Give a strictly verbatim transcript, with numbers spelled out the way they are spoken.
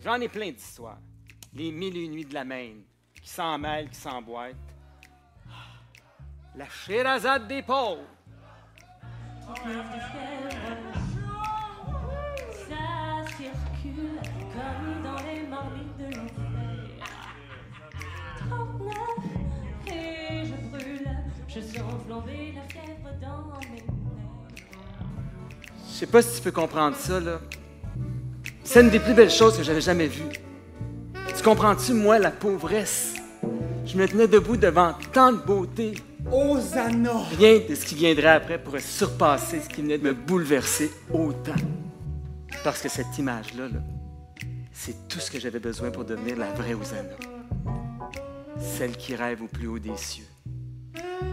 J'en ai plein d'histoires. Les mille et une nuits de la Maine, qui s'en mêlent, qui s'emboîtent. La Sherazade des pauvres. Ça circule comme dans les marmites de l'enfer. trente-neuf et je brûle, je sens flamber la fièvre dans mes nerfs. Je sais pas si tu peux comprendre ça, là. C'est une des plus belles choses que j'avais jamais vues. Tu comprends-tu, moi, la pauvresse? Je me tenais debout devant tant de beauté. Hosanna! Rien de ce qui viendrait après pourrait surpasser ce qui venait de me bouleverser autant. Parce que cette image-là, là, c'est tout ce que j'avais besoin pour devenir la vraie Hosanna. Celle qui rêve au plus haut des cieux.